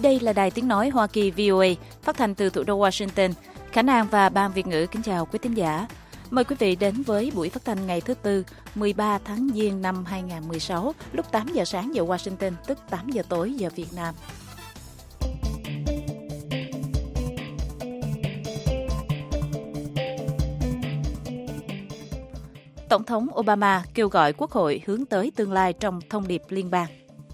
Đây là Đài Tiếng Nói Hoa Kỳ VOA, phát thanh từ thủ đô Washington. Khả Năng và Ban Việt ngữ kính chào quý thính giả. Mời quý vị đến với buổi phát thanh ngày thứ Tư, 13 tháng Giêng năm 2016, lúc 8 giờ sáng giờ Washington, tức 8 giờ tối giờ Việt Nam. Tổng thống Obama kêu gọi Quốc hội hướng tới tương lai trong thông điệp liên bang.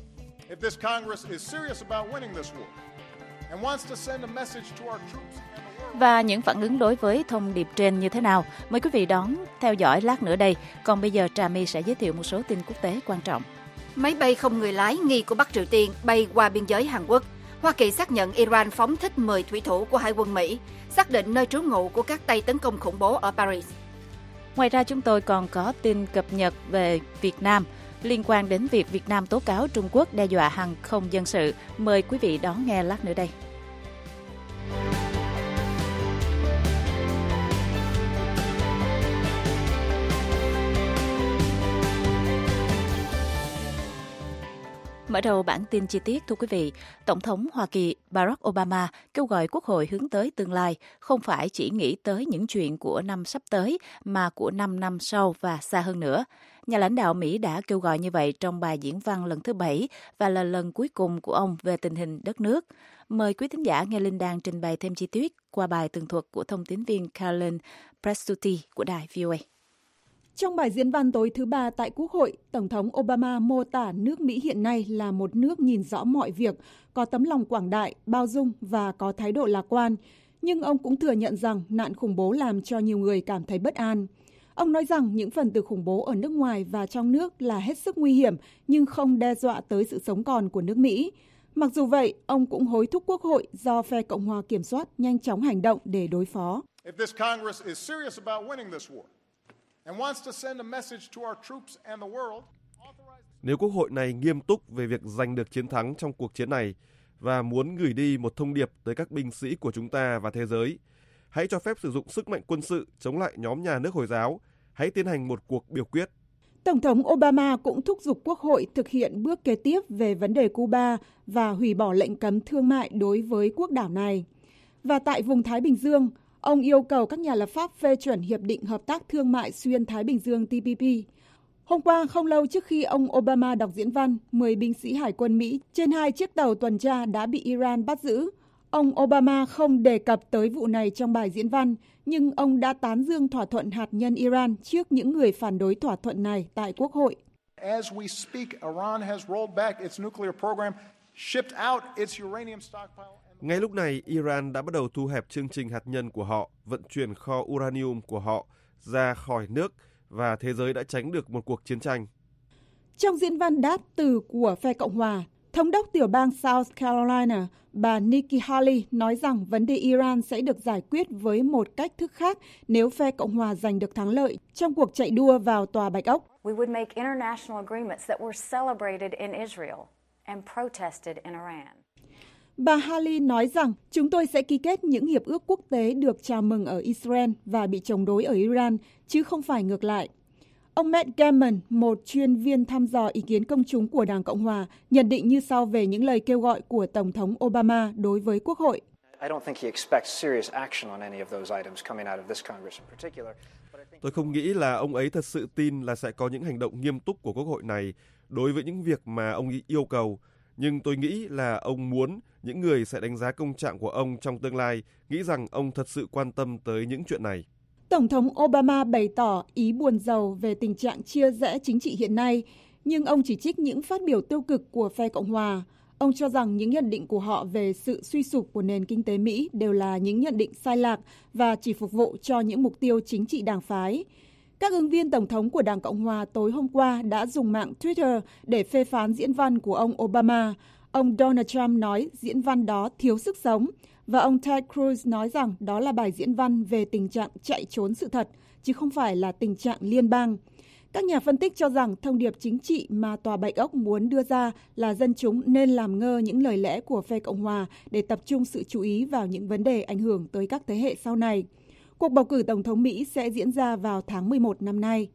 Và những phản ứng đối với thông điệp trên như thế nào? Mời quý vị đón theo dõi lát nữa đây. Còn bây giờ Trà My sẽ giới thiệu một số tin quốc tế quan trọng. Máy bay không người lái nghi của Bắc Triều Tiên bay qua biên giới Hàn Quốc. Hoa Kỳ xác nhận Iran phóng thích 10 thủy thủ của Hải quân Mỹ, xác định nơi trú ngụ của các tay tấn công khủng bố ở Paris. Ngoài ra chúng tôi còn có tin cập nhật về Việt Nam liên quan đến việc Việt Nam tố cáo Trung Quốc đe dọa hàng không dân sự. Mời quý vị đón nghe lát nữa đây. Mở đầu bản tin chi tiết, thưa quý vị, Tổng thống Hoa Kỳ Barack Obama kêu gọi Quốc hội hướng tới tương lai, không phải chỉ nghĩ tới những chuyện của năm sắp tới, mà của 5 năm sau và xa hơn nữa. Nhà lãnh đạo Mỹ đã kêu gọi như vậy trong bài diễn văn lần thứ 7 và là lần cuối cùng của ông về tình hình đất nước. Mời quý thính giả nghe Linh Đan trình bày thêm chi tiết qua bài tường thuật của thông tín viên Carolyn Presutti của đài VOA. Trong bài diễn văn tối thứ Ba tại Quốc hội, Tổng thống Obama mô tả nước Mỹ hiện nay là một nước nhìn rõ mọi việc, có tấm lòng quảng đại, bao dung và có thái độ lạc quan. Nhưng ông cũng thừa nhận rằng nạn khủng bố làm cho nhiều người cảm thấy bất an. Ông nói rằng những phần tử khủng bố ở nước ngoài và trong nước là hết sức nguy hiểm nhưng không đe dọa tới sự sống còn của nước Mỹ. Mặc dù vậy, ông cũng hối thúc Quốc hội do phe Cộng hòa kiểm soát nhanh chóng hành động để đối phó. Nếu Quốc hội này nghiêm túc về việc giành được chiến thắng trong cuộc chiến này và muốn gửi đi một thông điệp tới các binh sĩ của chúng ta và thế giới, hãy cho phép sử dụng sức mạnh quân sự chống lại nhóm nhà nước Hồi giáo, hãy tiến hành một cuộc biểu quyết. Tổng thống Obama cũng thúc giục Quốc hội thực hiện bước kế tiếp về vấn đề Cuba và hủy bỏ lệnh cấm thương mại đối với quốc đảo này. Và tại vùng Thái Bình Dương, ông yêu cầu các nhà lập pháp phê chuẩn Hiệp định Hợp tác Thương mại Xuyên Thái Bình Dương TPP. Hôm qua, không lâu trước khi ông Obama đọc diễn văn, 10 binh sĩ Hải quân Mỹ trên 2 chiếc tàu tuần tra đã bị Iran bắt giữ. Ông Obama không đề cập tới vụ này trong bài diễn văn, nhưng ông đã tán dương thỏa thuận hạt nhân Iran trước những người phản đối thỏa thuận này tại Quốc hội. As we speak, Iran has rolled back its nuclear program, shipped out its uranium stockpile. Ngay lúc này, Iran đã bắt đầu thu hẹp chương trình hạt nhân của họ, vận chuyển kho uranium của họ ra khỏi nước và thế giới đã tránh được một cuộc chiến tranh. Trong diễn văn đáp từ của phe Cộng hòa, Thống đốc tiểu bang South Carolina, bà Nikki Haley nói rằng vấn đề Iran sẽ được giải quyết với một cách thức khác nếu phe Cộng hòa giành được thắng lợi trong cuộc chạy đua vào Tòa Bạch Ốc. We would make international agreements that were celebrated in Israel and protested in Iran. Bà Haley nói rằng chúng tôi sẽ ký kết những hiệp ước quốc tế được chào mừng ở Israel và bị chống đối ở Iran, chứ không phải ngược lại. Ông Matt Gaetz, một chuyên viên thăm dò ý kiến công chúng của Đảng Cộng hòa, nhận định như sau về những lời kêu gọi của Tổng thống Obama đối với Quốc hội. Tôi không nghĩ là ông ấy thật sự tin là sẽ có những hành động nghiêm túc của Quốc hội này đối với những việc mà ông ấy yêu cầu. Nhưng tôi nghĩ là ông muốn những người sẽ đánh giá công trạng của ông trong tương lai nghĩ rằng ông thật sự quan tâm tới những chuyện này. Tổng thống Obama bày tỏ ý buồn rầu về tình trạng chia rẽ chính trị hiện nay, nhưng ông chỉ trích những phát biểu tiêu cực của phe Cộng hòa. Ông cho rằng những nhận định của họ về sự suy sụp của nền kinh tế Mỹ đều là những nhận định sai lạc và chỉ phục vụ cho những mục tiêu chính trị đảng phái. Các ứng viên tổng thống của Đảng Cộng hòa tối hôm qua đã dùng mạng Twitter để phê phán diễn văn của ông Obama. Ông Donald Trump nói diễn văn đó thiếu sức sống, và ông Ted Cruz nói rằng đó là bài diễn văn về tình trạng chạy trốn sự thật, chứ không phải là tình trạng liên bang. Các nhà phân tích cho rằng thông điệp chính trị mà Tòa Bạch Ốc muốn đưa ra là dân chúng nên làm ngơ những lời lẽ của phe Cộng hòa để tập trung sự chú ý vào những vấn đề ảnh hưởng tới các thế hệ sau này. Cuộc bầu cử Tổng thống Mỹ sẽ diễn ra vào tháng 11 năm nay.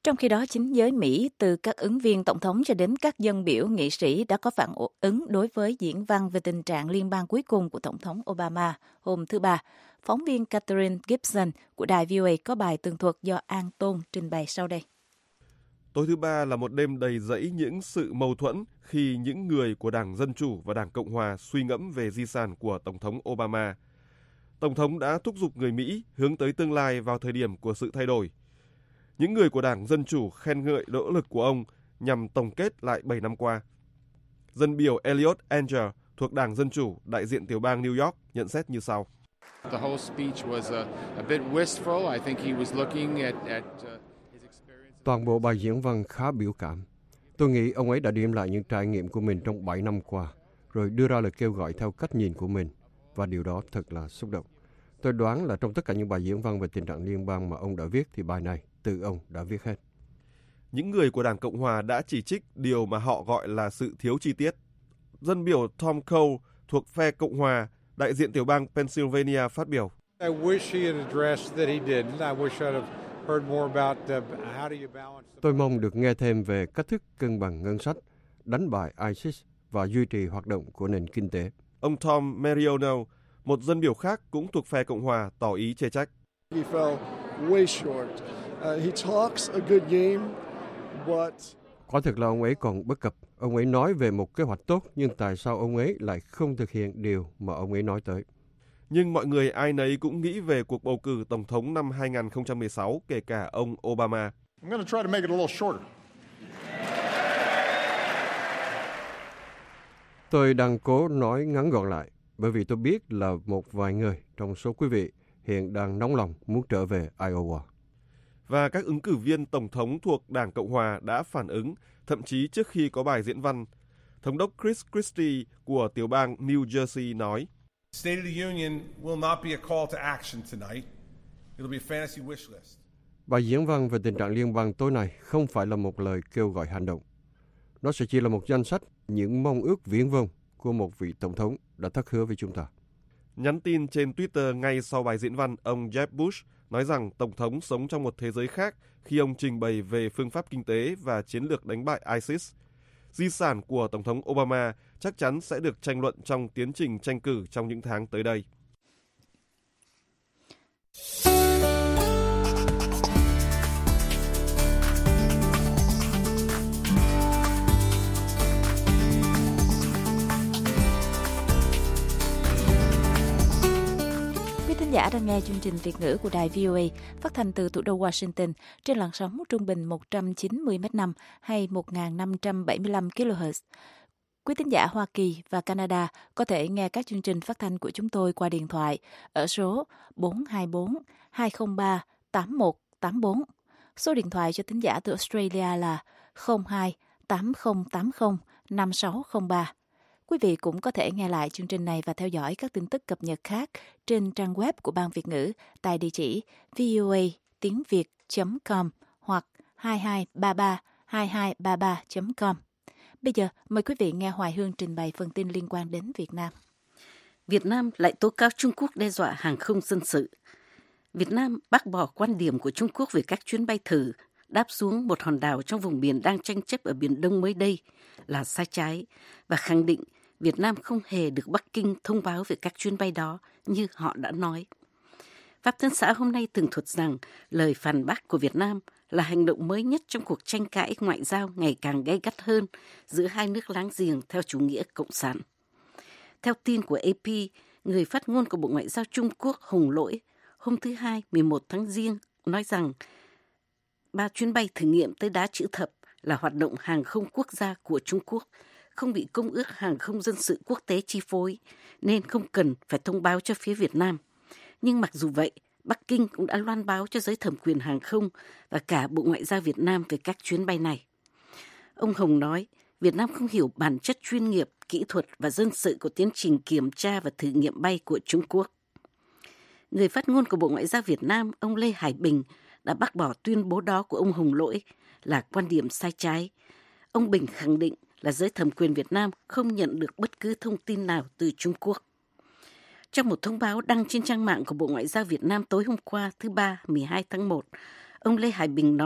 Trong khi đó, chính giới Mỹ, từ các ứng viên tổng thống cho đến các dân biểu nghị sĩ đã có phản ứng đối với diễn văn về tình trạng liên bang cuối cùng của Tổng thống Obama hôm thứ Ba. Phóng viên Catherine Gibson của đài VOA có bài tường thuật do An Tôn trình bày sau đây. Tối thứ Ba là một đêm đầy rẫy những sự mâu thuẫn khi những người của Đảng Dân Chủ và Đảng Cộng Hòa suy ngẫm về di sản của Tổng thống Obama. Tổng thống đã thúc giục người Mỹ hướng tới tương lai vào thời điểm của sự thay đổi. Những người của Đảng Dân Chủ khen ngợi nỗ lực của ông nhằm tổng kết lại 7 năm qua. Dân biểu Eliot Engel thuộc Đảng Dân Chủ, đại diện tiểu bang New York, nhận xét như sau. Toàn bộ bài diễn văn khá biểu cảm. Tôi nghĩ ông ấy đã điểm lại những trải nghiệm của mình trong 7 năm qua, rồi đưa ra lời kêu gọi theo cách nhìn của mình, và điều đó thật là xúc động. Tôi đoán là trong tất cả những bài diễn văn về tình trạng liên bang mà ông đã viết thì bài này tự ông đã viết hết. Những người của Đảng Cộng Hòa đã chỉ trích điều mà họ gọi là sự thiếu chi tiết. Dân biểu Tom Cole thuộc phe Cộng Hòa, đại diện tiểu bang Pennsylvania phát biểu. Tôi mong được nghe thêm về cách thức cân bằng ngân sách, đánh bại ISIS và duy trì hoạt động của nền kinh tế. Ông Tom Marino, một dân biểu khác cũng thuộc phe Cộng Hòa, tỏ ý chê trách. Quả thực là ông ấy còn bất cập. Ông ấy nói về một kế hoạch tốt, nhưng tại sao ông ấy lại không thực hiện điều mà ông ấy nói tới? Nhưng mọi người ai nấy cũng nghĩ về cuộc bầu cử Tổng thống năm 2016, kể cả ông Obama. Tôi đang cố nói ngắn gọn lại, bởi vì tôi biết là một vài người trong số quý vị hiện đang nóng lòng muốn trở về Iowa. Và các ứng cử viên Tổng thống thuộc Đảng Cộng Hòa đã phản ứng, thậm chí trước khi có bài diễn văn. Thống đốc Chris Christie của tiểu bang New Jersey nói, State of the Union will not be a call to action tonight. It'll be a fantasy wish list. Bài diễn văn về tình trạng liên bang tối nay không phải là một lời kêu gọi hành động. Nó sẽ chỉ là một danh sách những mong ước viển vông của một vị tổng thống đã thất hứa với chúng ta. Nhắn tin trên Twitter ngay sau bài diễn văn, ông Jeb Bush nói rằng Tổng thống sống trong một thế giới khác khi ông trình bày về phương pháp kinh tế và chiến lược đánh bại ISIS. Di sản của Tổng thống Obama chắc chắn sẽ được tranh luận trong tiến trình tranh cử trong những tháng tới đây. Giả đang nghe chương trình Việt ngữ của đài VOA phát thanh từ thủ đô Washington trên làn sóng trung bình 190 m/5 hay 1.575 kHz. Quý thính giả Hoa Kỳ và Canada có thể nghe các chương trình phát thanh của chúng tôi qua điện thoại ở số 424 203 8184. Số điện thoại cho thính giả từ Australia là 02 8080 5603. Quý vị cũng có thể nghe lại chương trình này và theo dõi các tin tức cập nhật khác trên trang web của Ban Việt ngữ tại địa chỉ voatiengviet.com hoặc 22332233.com. Bây giờ, mời quý vị nghe Hoài Hương trình bày phần tin liên quan đến Việt Nam. Việt Nam lại tố cáo Trung Quốc đe dọa hàng không dân sự. Việt Nam bác bỏ quan điểm của Trung Quốc về các chuyến bay thử đáp xuống một hòn đảo trong vùng biển đang tranh chấp ở Biển Đông mới đây là sai trái và khẳng định Việt Nam không hề được Bắc Kinh thông báo về các chuyến bay đó như họ đã nói. Pháp Tân xã hôm nay tường thuật rằng lời phản bác của Việt Nam là hành động mới nhất trong cuộc tranh cãi ngoại giao ngày càng gay gắt hơn giữa hai nước láng giềng theo chủ nghĩa cộng sản. Theo tin của AP, người phát ngôn của Bộ Ngoại giao Trung Quốc Hồng Lỗi hôm thứ Hai 11 tháng Giêng nói rằng 3 chuyến bay thử nghiệm tới đá chữ thập là hoạt động hàng không quốc gia của Trung Quốc, không bị Công ước Hàng không Dân sự Quốc tế chi phối, nên không cần phải thông báo cho phía Việt Nam. Nhưng mặc dù vậy, Bắc Kinh cũng đã loan báo cho giới thẩm quyền hàng không và cả Bộ Ngoại giao Việt Nam về các chuyến bay này. Ông Hồng nói, Việt Nam không hiểu bản chất chuyên nghiệp, kỹ thuật và dân sự của tiến trình kiểm tra và thử nghiệm bay của Trung Quốc. Người phát ngôn của Bộ Ngoại giao Việt Nam, ông Lê Hải Bình, đã bác bỏ tuyên bố đó của ông Hồng Lỗi là quan điểm sai trái. Ông Bình khẳng định là giới thẩm quyền Việt Nam không nhận được bất cứ thông tin nào từ Trung Quốc. Trong một thông báo đăng trên trang mạng của Bộ Ngoại giao Việt Nam tối hôm qua thứ Ba 12 tháng 1, ông Lê Hải Bình nói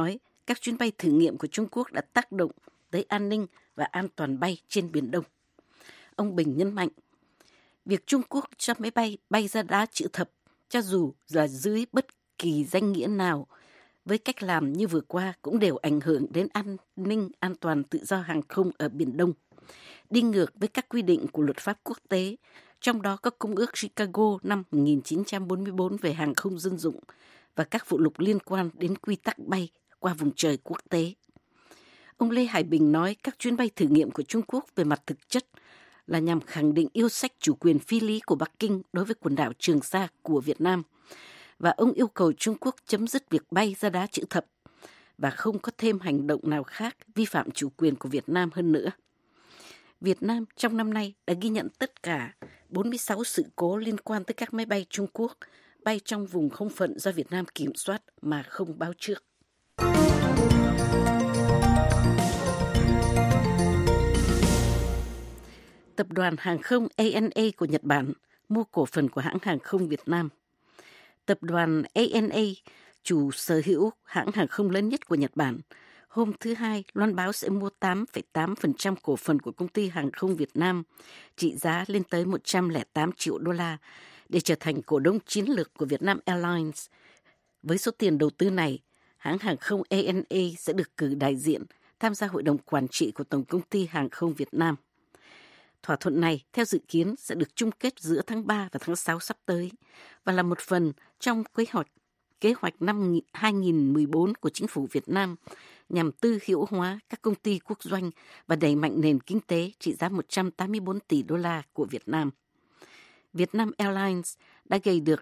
các chuyến bay thử nghiệm của Trung Quốc đã tác động tới an ninh và an toàn bay trên Biển Đông. Ông Bình nhấn mạnh, việc Trung Quốc cho máy bay bay ra đá chữ thập, cho dù là dưới bất kỳ danh nghĩa nào, với cách làm như vừa qua cũng đều ảnh hưởng đến an ninh, an toàn tự do hàng không ở Biển Đông, đi ngược với các quy định của luật pháp quốc tế, trong đó có Công ước Chicago năm 1944 về hàng không dân dụng và các phụ lục liên quan đến quy tắc bay qua vùng trời quốc tế. Ông Lê Hải Bình nói các chuyến bay thử nghiệm của Trung Quốc về mặt thực chất là nhằm khẳng định yêu sách chủ quyền phi lý của Bắc Kinh đối với quần đảo Trường Sa của Việt Nam. Và ông yêu cầu Trung Quốc chấm dứt việc bay ra đá chữ thập và không có thêm hành động nào khác vi phạm chủ quyền của Việt Nam hơn nữa. Việt Nam trong năm nay đã ghi nhận tất cả 46 sự cố liên quan tới các máy bay Trung Quốc bay trong vùng không phận do Việt Nam kiểm soát mà không báo trước. Tập đoàn hàng không ANA của Nhật Bản mua cổ phần của hãng hàng không Việt Nam. Tập đoàn ANA, chủ sở hữu hãng hàng không lớn nhất của Nhật Bản, hôm thứ Hai loan báo sẽ mua 8,8% cổ phần của công ty hàng không Việt Nam, trị giá lên tới 108 triệu đô la, để trở thành cổ đông chiến lược của Vietnam Airlines. Với số tiền đầu tư này, hãng hàng không ANA sẽ được cử đại diện tham gia hội đồng quản trị của Tổng công ty Hàng không Việt Nam. Thỏa thuận này, theo dự kiến, sẽ được chung kết giữa tháng 3 và tháng 6 sắp tới và là một phần trong kế hoạch năm 2014 của chính phủ Việt Nam nhằm tư hữu hóa các công ty quốc doanh và đẩy mạnh nền kinh tế trị giá 184 tỷ đô la của Việt Nam. Vietnam Airlines đã gây được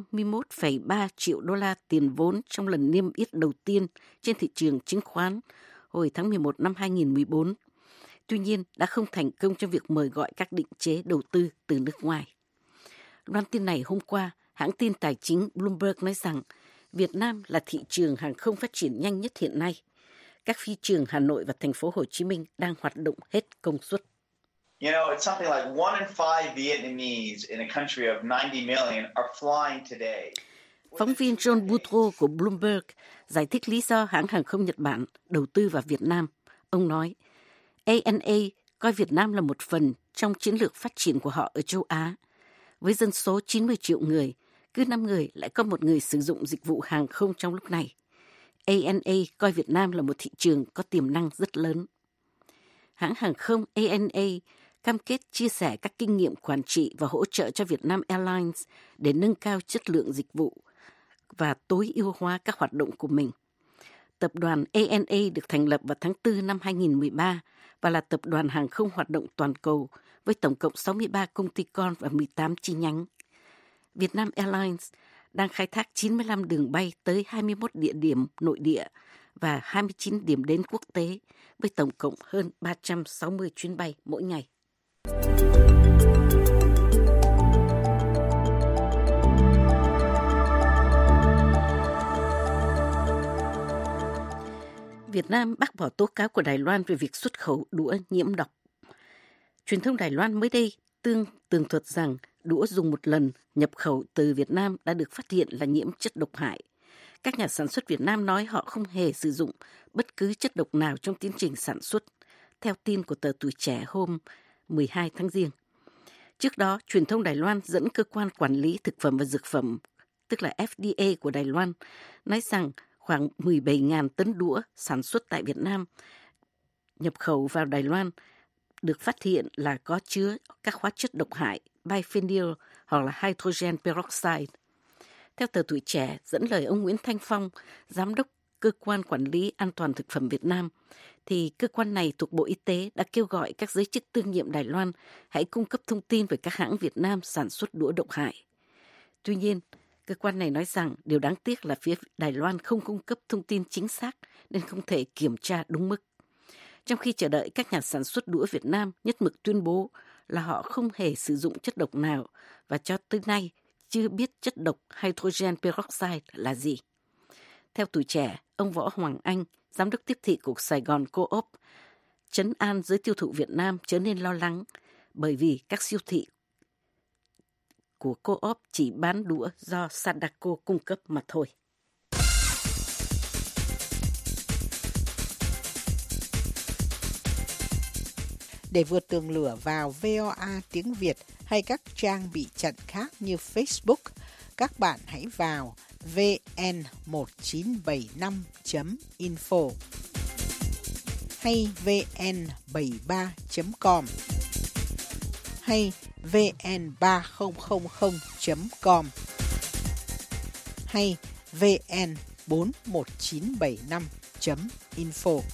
51,3 triệu đô la tiền vốn trong lần niêm yết đầu tiên trên thị trường chứng khoán hồi tháng 11 năm 2014. Tuy nhiên, đã không thành công trong việc mời gọi các định chế đầu tư từ nước ngoài. Loan tin này hôm qua, hãng tin tài chính Bloomberg nói rằng Việt Nam là thị trường hàng không phát triển nhanh nhất hiện nay. Các phi trường Hà Nội và thành phố Hồ Chí Minh đang hoạt động hết công suất. You know, it's something like 1 in 5 Vietnamese in a country of 90 million are flying today. Phóng viên John Boutro của Bloomberg giải thích lý do hãng hàng không Nhật Bản đầu tư vào Việt Nam. Ông nói, ANA coi Việt Nam là một phần trong chiến lược phát triển của họ ở châu Á. Với dân số 90 triệu người, cứ 5 người lại có một người sử dụng dịch vụ hàng không trong lúc này. ANA coi Việt Nam là một thị trường có tiềm năng rất lớn. Hãng hàng không ANA cam kết chia sẻ các kinh nghiệm quản trị và hỗ trợ cho Vietnam Airlines để nâng cao chất lượng dịch vụ và tối ưu hóa các hoạt động của mình. Tập đoàn ANA được thành lập vào tháng 4 năm 2013 và là tập đoàn hàng không hoạt động toàn cầu với tổng cộng 63 công ty con và 18 chi nhánh. Vietnam Airlines đang khai thác 95 đường bay tới 21 địa điểm nội địa và 29 điểm đến quốc tế với tổng cộng hơn 360 chuyến bay mỗi ngày. Việt Nam bác bỏ tố cáo của Đài Loan về việc xuất khẩu đũa nhiễm độc. Truyền thông Đài Loan mới đây tường thuật rằng đũa dùng một lần nhập khẩu từ Việt Nam đã được phát hiện là nhiễm chất độc hại. Các nhà sản xuất Việt Nam nói họ không hề sử dụng bất cứ chất độc nào trong tiến trình sản xuất, theo tin của tờ Tuổi Trẻ hôm 12 tháng Giêng. Trước đó, truyền thông Đài Loan dẫn cơ quan quản lý thực phẩm và dược phẩm, tức là FDA của Đài Loan, nói rằng khoảng 17.000 tấn đũa sản xuất tại Việt Nam nhập khẩu vào Đài Loan được phát hiện là có chứa các hóa chất độc hại biphenyl hoặc là hydrogen peroxide. Theo tờ Tuổi Trẻ dẫn lời ông Nguyễn Thanh Phong, giám đốc cơ quan quản lý an toàn thực phẩm Việt Nam, thì cơ quan này thuộc Bộ Y tế đã kêu gọi các giới chức đương nhiệm Đài Loan hãy cung cấp thông tin về các hãng Việt Nam sản xuất đũa độc hại. Tuy nhiên, cơ quan này nói rằng điều đáng tiếc là phía Đài Loan không cung cấp thông tin chính xác nên không thể kiểm tra đúng mức. Trong khi chờ đợi các nhà sản xuất đũa Việt Nam nhất mực tuyên bố là họ không hề sử dụng chất độc nào và cho tới nay chưa biết chất độc hydrogen peroxide là gì. Theo Tuổi Trẻ, ông Võ Hoàng Anh, giám đốc tiếp thị của Sài Gòn Co-op, trấn an giới tiêu thụ Việt Nam trở nên lo lắng bởi vì các siêu thị của Co-op chỉ bán đũa do Sadako cung cấp mà thôi. Để vượt tường lửa vào VOA tiếng Việt hay các trang bị chặn khác như Facebook, các bạn hãy vào vn1975.info hay vn73.com hay vn3000.com hay vn41975.info.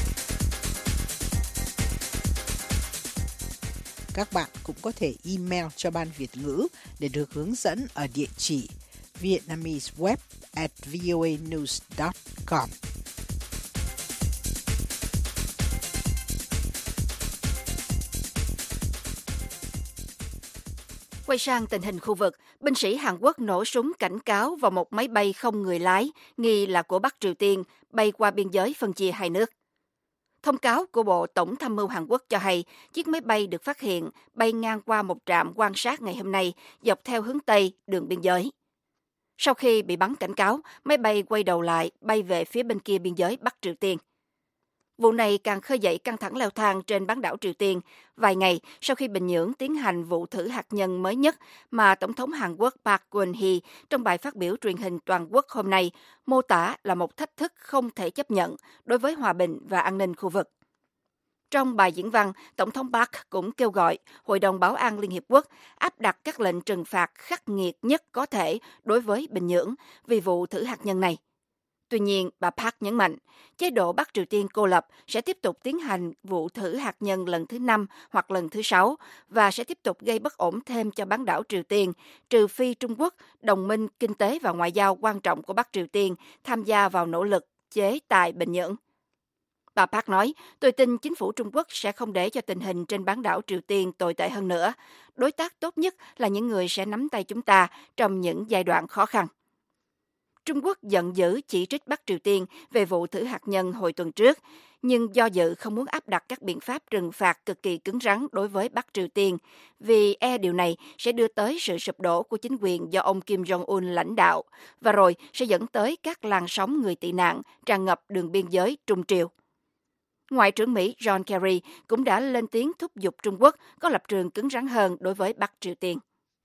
Các bạn cũng có thể email cho Ban Việt ngữ để được hướng dẫn ở địa chỉ vietnameseweb@voanews.com. Quay sang tình hình khu vực, binh sĩ Hàn Quốc nổ súng cảnh cáo vào một máy bay không người lái, nghi là của Bắc Triều Tiên, bay qua biên giới phân chia hai nước. Thông cáo của Bộ Tổng tham mưu Hàn Quốc cho hay, chiếc máy bay được phát hiện bay ngang qua một trạm quan sát ngày hôm nay, dọc theo hướng Tây, đường biên giới. Sau khi bị bắn cảnh cáo, máy bay quay đầu lại, bay về phía bên kia biên giới Bắc Triều Tiên. Vụ này càng khơi dậy căng thẳng leo thang trên bán đảo Triều Tiên, vài ngày sau khi Bình Nhưỡng tiến hành vụ thử hạt nhân mới nhất mà Tổng thống Hàn Quốc Park Geun-hye trong bài phát biểu truyền hình toàn quốc hôm nay mô tả là một thách thức không thể chấp nhận đối với hòa bình và an ninh khu vực. Trong bài diễn văn, Tổng thống Park cũng kêu gọi Hội đồng Bảo an Liên Hiệp Quốc áp đặt các lệnh trừng phạt khắc nghiệt nhất có thể đối với Bình Nhưỡng vì vụ thử hạt nhân này. Tuy nhiên, bà Park nhấn mạnh, chế độ Bắc Triều Tiên cô lập sẽ tiếp tục tiến hành vụ thử hạt nhân lần thứ 5 hoặc lần thứ 6 và sẽ tiếp tục gây bất ổn thêm cho bán đảo Triều Tiên, trừ phi Trung Quốc, đồng minh kinh tế và ngoại giao quan trọng của Bắc Triều Tiên, tham gia vào nỗ lực chế tài Bình Nhưỡng. Bà Park nói, tôi tin chính phủ Trung Quốc sẽ không để cho tình hình trên bán đảo Triều Tiên tồi tệ hơn nữa. Đối tác tốt nhất là những người sẽ nắm tay chúng ta trong những giai đoạn khó khăn. Trung Quốc giận dữ chỉ trích Bắc Triều Tiên về vụ thử hạt nhân hồi tuần trước, nhưng do dự không muốn áp đặt các biện pháp trừng phạt cực kỳ cứng rắn đối với Bắc Triều Tiên, vì điều này sẽ đưa tới sự sụp đổ của chính quyền do ông Kim Jong-un lãnh đạo, và rồi sẽ dẫn tới các làn sóng người tị nạn tràn ngập đường biên giới Trung Triều. Ngoại trưởng Mỹ John Kerry cũng đã lên tiếng thúc giục Trung Quốc có lập trường cứng rắn hơn đối với Bắc Triều Tiên.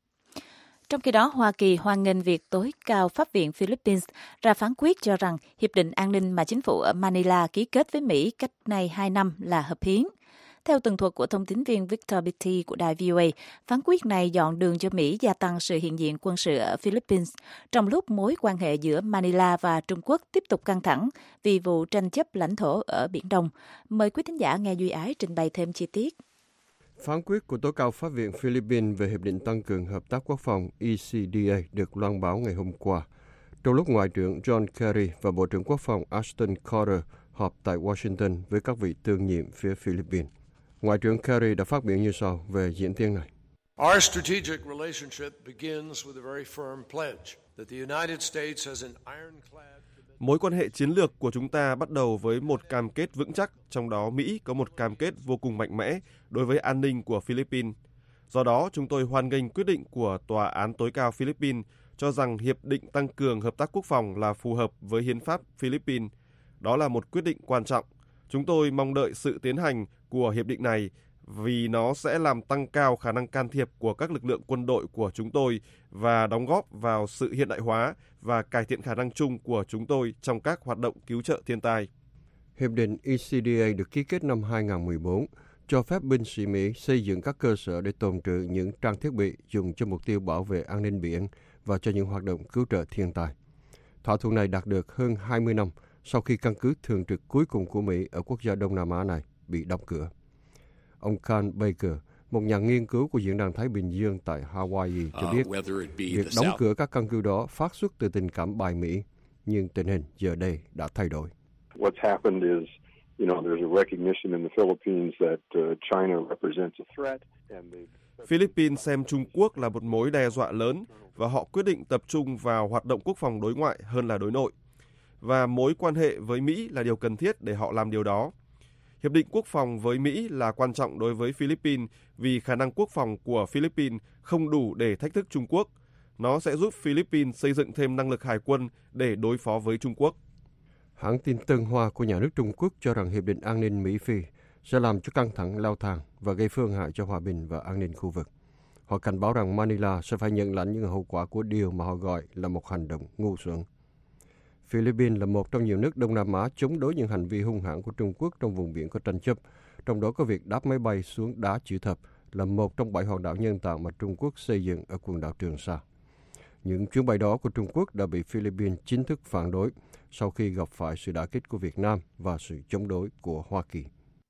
Trong khi đó, Hoa Kỳ hoan nghênh việc tối cao pháp viện Philippines ra phán quyết cho rằng hiệp định an ninh mà chính phủ ở Manila ký kết với Mỹ cách nay 2 năm là hợp hiến. Theo tường thuật của thông tín viên Victor Beatty của đài VOA, phán quyết này dọn đường cho Mỹ gia tăng sự hiện diện quân sự ở Philippines trong lúc mối quan hệ giữa Manila và Trung Quốc tiếp tục căng thẳng vì vụ tranh chấp lãnh thổ ở Biển Đông. Mời quý thính giả nghe Duy Ái trình bày thêm chi tiết. Phán quyết của tối cao pháp viện Philippines về Hiệp định Tăng cường Hợp tác Quốc phòng ECDA được loan báo ngày hôm qua, trong lúc Ngoại trưởng John Kerry và Bộ trưởng Quốc phòng Ashton Carter họp tại Washington với các vị tương nhiệm phía Philippines. Ngoại trưởng Kerry đã phát biểu như sau về diễn tiến này. Our strategic relationship begins with a very firm pledge that the United States has an ironclad. Mối quan hệ chiến lược của chúng ta bắt đầu với một cam kết vững chắc, trong đó Mỹ có một cam kết vô cùng mạnh mẽ đối với an ninh của Philippines. Do đó, chúng tôi hoan nghênh quyết định của Tòa án tối cao Philippines cho rằng Hiệp định Tăng cường Hợp tác Quốc phòng là phù hợp với hiến pháp Philippines. Đó là một quyết định quan trọng. Chúng tôi mong đợi sự tiến hành của hiệp định này vì nó sẽ làm tăng cao khả năng can thiệp của các lực lượng quân đội của chúng tôi và đóng góp vào sự hiện đại hóa và cải thiện khả năng chung của chúng tôi trong các hoạt động cứu trợ thiên tai. Hiệp định ECDA được ký kết năm 2014, cho phép binh sĩ Mỹ xây dựng các cơ sở để tồn trữ những trang thiết bị dùng cho mục tiêu bảo vệ an ninh biển và cho những hoạt động cứu trợ thiên tai. Thỏa thuận này đạt được hơn 20 năm sau khi căn cứ thường trực cuối cùng của Mỹ ở quốc gia Đông Nam Á này bị đóng cửa. Ông Carl Baker, một nhà nghiên cứu của Diễn đàn Thái Bình Dương tại Hawaii, cho biết việc đóng cửa các căn cứ đó phát xuất từ tình cảm bài Mỹ, nhưng tình hình giờ đây đã thay đổi. What's happened is, there's a recognition in the Philippines that China represents a threat. Philippines xem Trung Quốc là một mối đe dọa lớn và họ quyết định tập trung vào hoạt động quốc phòng đối ngoại hơn là đối nội. Và mối quan hệ với Mỹ là điều cần thiết để họ làm điều đó. Hiệp định quốc phòng với Mỹ là quan trọng đối với Philippines vì khả năng quốc phòng của Philippines không đủ để thách thức Trung Quốc. Nó sẽ giúp Philippines xây dựng thêm năng lực hải quân để đối phó với Trung Quốc. Hãng tin Tân Hoa của nhà nước Trung Quốc cho rằng Hiệp định An ninh Mỹ-Phi sẽ làm cho căng thẳng leo thang và gây phương hại cho hòa bình và an ninh khu vực. Họ cảnh báo rằng Manila sẽ phải nhận lãnh những hậu quả của điều mà họ gọi là một hành động ngu xuẩn. Philippines là một trong nhiều nước Đông Nam Á chống đối những hành vi hung hãn của Trung Quốc trong vùng biển có tranh chấp, trong đó có việc đáp máy bay xuống đá chữ thập là một trong 7 hòn đảo nhân tạo mà Trung Quốc xây dựng ở quần đảo Trường Sa. Những chuyến bay đó của Trung Quốc đã bị Philippines chính thức phản đối sau khi gặp phải sự đả kích của Việt Nam và sự chống đối của Hoa Kỳ.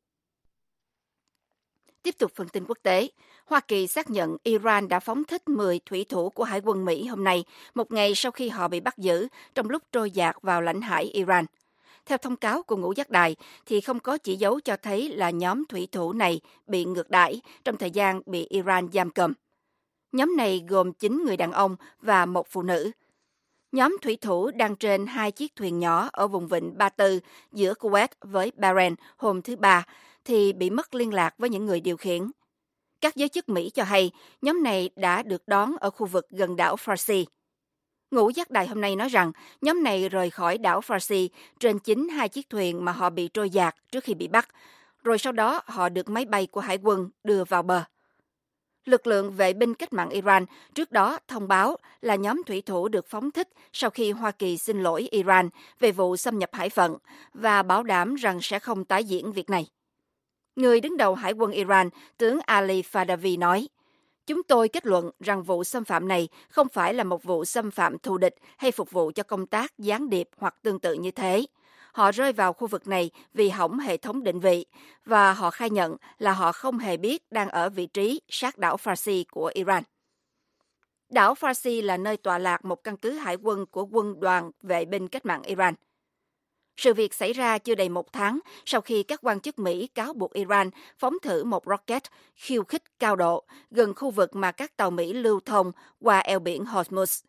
Tiếp tục phần tin quốc tế, Hoa Kỳ xác nhận Iran đã phóng thích 10 thủy thủ của Hải quân Mỹ hôm nay, một ngày sau khi họ bị bắt giữ trong lúc trôi dạt vào lãnh hải Iran. Theo thông cáo của Ngũ Giác Đài, thì không có chỉ dấu cho thấy là nhóm thủy thủ này bị ngược đãi trong thời gian bị Iran giam cầm. Nhóm này gồm 9 người đàn ông và một phụ nữ. Nhóm thủy thủ đang trên 2 chiếc thuyền nhỏ ở vùng vịnh Ba Tư giữa Kuwait với Bahrain hôm thứ Ba, thì bị mất liên lạc với những người điều khiển. Các giới chức Mỹ cho hay nhóm này đã được đón ở khu vực gần đảo Farsi. Ngũ Giác Đài hôm nay nói rằng nhóm này rời khỏi đảo Farsi trên chính 2 chiếc thuyền mà họ bị trôi dạt trước khi bị bắt, rồi sau đó họ được máy bay của Hải quân đưa vào bờ. Lực lượng vệ binh cách mạng Iran trước đó thông báo là nhóm thủy thủ được phóng thích sau khi Hoa Kỳ xin lỗi Iran về vụ xâm nhập hải phận và bảo đảm rằng sẽ không tái diễn việc này. Người đứng đầu Hải quân Iran, tướng Ali Fadavi nói, chúng tôi kết luận rằng vụ xâm phạm này không phải là một vụ xâm phạm thù địch hay phục vụ cho công tác gián điệp hoặc tương tự như thế. Họ rơi vào khu vực này vì hỏng hệ thống định vị, và họ khai nhận là họ không hề biết đang ở vị trí sát đảo Farsi của Iran. Đảo Farsi là nơi tọa lạc một căn cứ hải quân của quân đoàn vệ binh cách mạng Iran. Sự việc xảy ra chưa đầy một tháng sau khi các quan chức Mỹ cáo buộc Iran phóng thử một rocket khiêu khích cao độ gần khu vực mà các tàu Mỹ lưu thông qua eo biển Hormuz.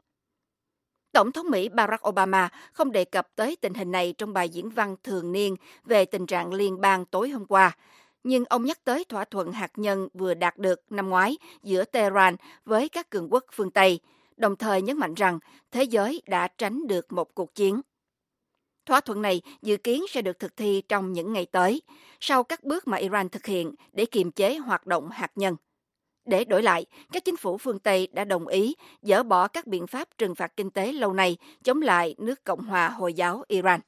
Tổng thống Mỹ Barack Obama không đề cập tới tình hình này trong bài diễn văn thường niên về tình trạng liên bang tối hôm qua, nhưng ông nhắc tới thỏa thuận hạt nhân vừa đạt được năm ngoái giữa Tehran với các cường quốc phương Tây, đồng thời nhấn mạnh rằng thế giới đã tránh được một cuộc chiến. Thỏa thuận này dự kiến sẽ được thực thi trong những ngày tới, sau các bước mà Iran thực hiện để kiềm chế hoạt động hạt nhân. Để đổi lại, các chính phủ phương Tây đã đồng ý dỡ bỏ các biện pháp trừng phạt kinh tế lâu nay chống lại nước Cộng hòa Hồi giáo Iran.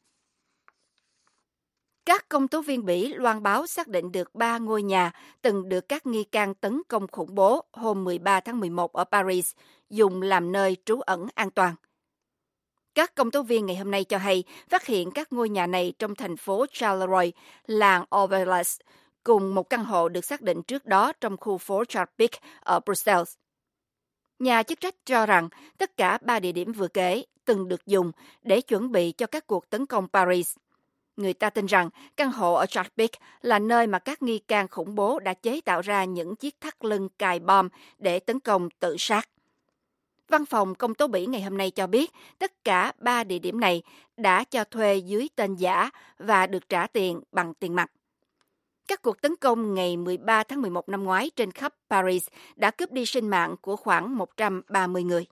Các công tố viên Bỉ loan báo xác định được 3 ngôi nhà từng được các nghi can tấn công khủng bố hôm 13 tháng 11 ở Paris dùng làm nơi trú ẩn an toàn. Các công tố viên ngày hôm nay cho hay phát hiện các ngôi nhà này trong thành phố Charleroi, làng Auvergne, cùng một căn hộ được xác định trước đó trong khu phố Charpic ở Brussels. Nhà chức trách cho rằng tất cả 3 địa điểm vừa kể từng được dùng để chuẩn bị cho các cuộc tấn công Paris. Người ta tin rằng căn hộ ở Charpic là nơi mà các nghi can khủng bố đã chế tạo ra những chiếc thắt lưng cài bom để tấn công tự sát. Văn phòng công tố Bỉ ngày hôm nay cho biết tất cả 3 địa điểm này đã cho thuê dưới tên giả và được trả tiền bằng tiền mặt. Các cuộc tấn công ngày 13 tháng 11 năm ngoái trên khắp Paris đã cướp đi sinh mạng của khoảng 130 người.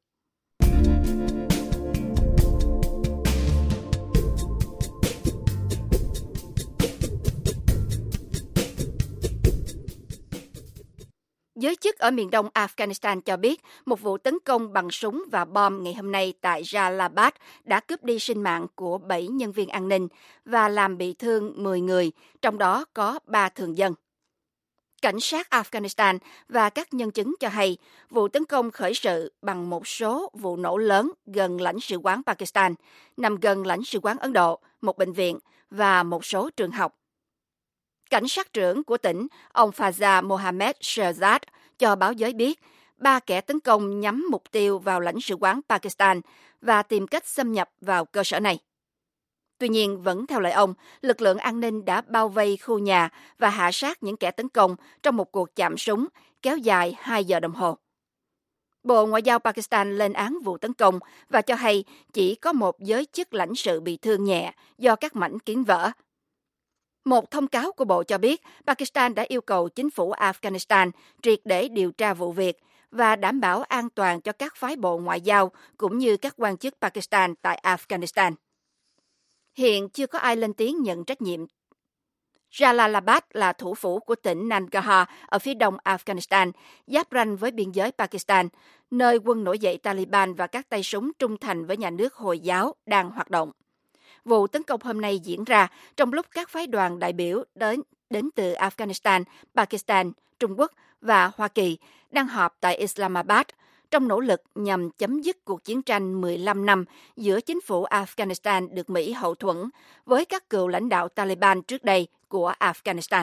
Giới chức ở miền đông Afghanistan cho biết một vụ tấn công bằng súng và bom ngày hôm nay tại Jalalabad đã cướp đi sinh mạng của 7 nhân viên an ninh và làm bị thương 10 người, trong đó có 3 thường dân. Cảnh sát Afghanistan và các nhân chứng cho hay vụ tấn công khởi sự bằng một số vụ nổ lớn gần lãnh sự quán Pakistan, nằm gần lãnh sự quán Ấn Độ, một bệnh viện và một số trường học. Cảnh sát trưởng của tỉnh, ông Fazal Mohammed Shehzad, cho báo giới biết 3 kẻ tấn công nhắm mục tiêu vào lãnh sự quán Pakistan và tìm cách xâm nhập vào cơ sở này. Tuy nhiên, vẫn theo lời ông, lực lượng an ninh đã bao vây khu nhà và hạ sát những kẻ tấn công trong một cuộc chạm súng kéo dài 2 giờ đồng hồ. Bộ Ngoại giao Pakistan lên án vụ tấn công và cho hay chỉ có một giới chức lãnh sự bị thương nhẹ do các mảnh kiến vỡ. Một thông cáo của Bộ cho biết Pakistan đã yêu cầu chính phủ Afghanistan triệt để điều tra vụ việc và đảm bảo an toàn cho các phái bộ ngoại giao cũng như các quan chức Pakistan tại Afghanistan. Hiện chưa có ai lên tiếng nhận trách nhiệm. Jalalabad là thủ phủ của tỉnh Nangarhar ở phía đông Afghanistan, giáp ranh với biên giới Pakistan, nơi quân nổi dậy Taliban và các tay súng trung thành với nhà nước Hồi giáo đang hoạt động. Vụ tấn công hôm nay diễn ra trong lúc các phái đoàn đại biểu đến từ Afghanistan, Pakistan, Trung Quốc và Hoa Kỳ đang họp tại Islamabad trong nỗ lực nhằm chấm dứt cuộc chiến tranh 15 năm giữa chính phủ Afghanistan được Mỹ hậu thuẫn với các cựu lãnh đạo Taliban trước đây của Afghanistan.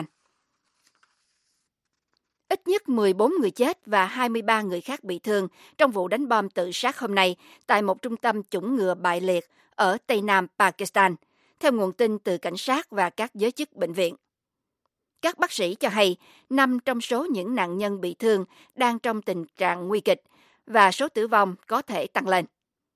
Ít nhất 14 người chết và 23 người khác bị thương trong vụ đánh bom tự sát hôm nay tại một trung tâm chủng ngừa bại liệt ở Tây Nam Pakistan, theo nguồn tin từ cảnh sát và các giới chức bệnh viện. Các bác sĩ cho hay 5 trong số những nạn nhân bị thương đang trong tình trạng nguy kịch và số tử vong có thể tăng lên.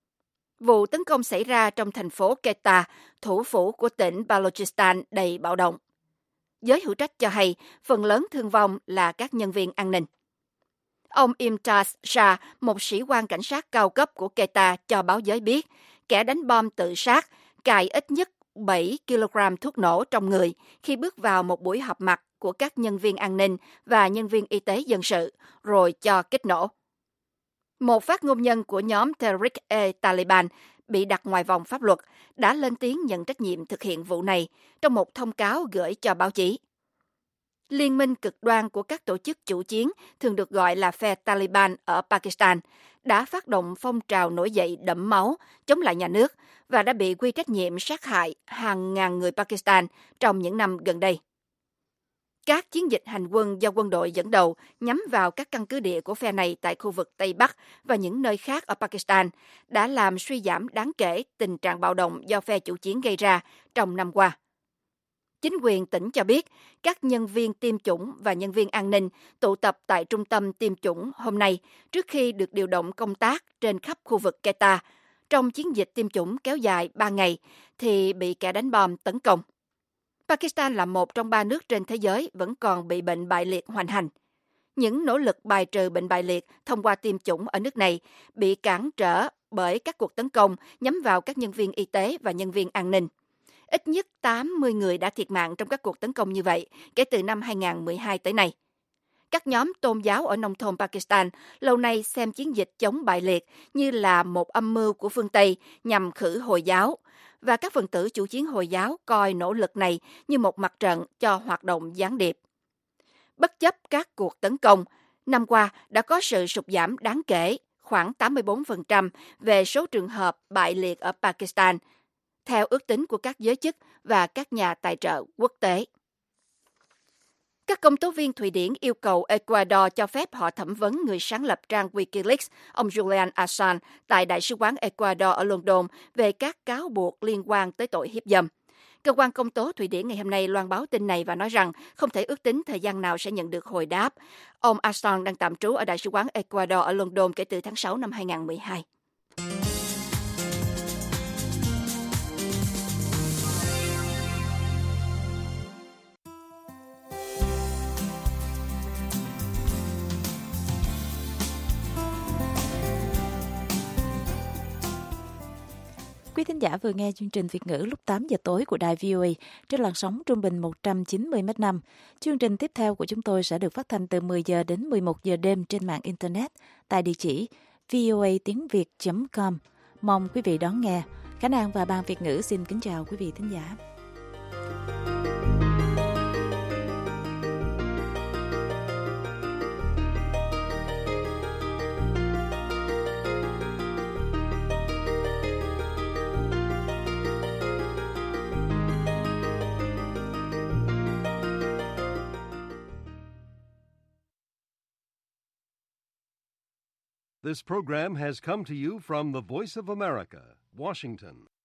Vụ tấn công xảy ra trong thành phố Quetta, thủ phủ của tỉnh Balochistan đầy bạo động. Giới hữu trách cho hay phần lớn thương vong là các nhân viên an ninh. Ông Imtaz Shah, một sĩ quan cảnh sát cao cấp của Quetta, cho báo giới biết kẻ đánh bom tự sát cài ít nhất 7 kg thuốc nổ trong người khi bước vào một buổi họp mặt của các nhân viên an ninh và nhân viên y tế dân sự, rồi cho kích nổ. Một phát ngôn nhân của nhóm Tehrik-e-Taliban bị đặt ngoài vòng pháp luật đã lên tiếng nhận trách nhiệm thực hiện vụ này trong một thông cáo gửi cho báo chí. Liên minh cực đoan của các tổ chức chủ chiến, thường được gọi là phe Taliban ở Pakistan, đã phát động phong trào nổi dậy đẫm máu chống lại nhà nước và đã bị quy trách nhiệm sát hại hàng ngàn người Pakistan trong những năm gần đây. Các chiến dịch hành quân do quân đội dẫn đầu nhắm vào các căn cứ địa của phe này tại khu vực Tây Bắc và những nơi khác ở Pakistan đã làm suy giảm đáng kể tình trạng bạo động do phe chủ chiến gây ra trong năm qua. Chính quyền tỉnh cho biết các nhân viên tiêm chủng và nhân viên an ninh tụ tập tại trung tâm tiêm chủng hôm nay trước khi được điều động công tác trên khắp khu vực Quetta trong chiến dịch tiêm chủng kéo dài 3 ngày thì bị kẻ đánh bom tấn công. Pakistan là một trong 3 nước trên thế giới vẫn còn bị bệnh bại liệt hoành hành. Những nỗ lực bài trừ bệnh bại liệt thông qua tiêm chủng ở nước này bị cản trở bởi các cuộc tấn công nhắm vào các nhân viên y tế và nhân viên an ninh. Ít nhất 80 người đã thiệt mạng trong các cuộc tấn công như vậy kể từ năm 2012 tới nay. Các nhóm tôn giáo ở nông thôn Pakistan lâu nay xem chiến dịch chống bại liệt như là một âm mưu của phương Tây nhằm khử Hồi giáo, và các phần tử chủ chiến Hồi giáo coi nỗ lực này như một mặt trận cho hoạt động gián điệp. Bất chấp các cuộc tấn công, năm qua đã có sự sụt giảm đáng kể, khoảng 84% về số trường hợp bại liệt ở Pakistan, theo ước tính của các giới chức và các nhà tài trợ quốc tế. Các công tố viên Thụy Điển yêu cầu Ecuador cho phép họ thẩm vấn người sáng lập trang Wikileaks, ông Julian Assange, tại Đại sứ quán Ecuador ở London về các cáo buộc liên quan tới tội hiếp dâm. Cơ quan công tố Thụy Điển ngày hôm nay loan báo tin này và nói rằng không thể ước tính thời gian nào sẽ nhận được hồi đáp. Ông Assange đang tạm trú ở Đại sứ quán Ecuador ở London kể từ tháng 6 năm 2012. Quý thính giả vừa nghe chương trình Việt ngữ lúc 8 giờ tối của đài VOA trên làn sóng trung bình 190 m/5. Chương trình tiếp theo của chúng tôi sẽ được phát thanh từ 10 giờ đến 11 giờ đêm trên mạng Internet tại địa chỉ voatiengviet.com. Mong quý vị đón nghe. Khả năng và ban Việt ngữ xin kính chào quý vị thính giả. This program has come to you from the Voice of America, Washington.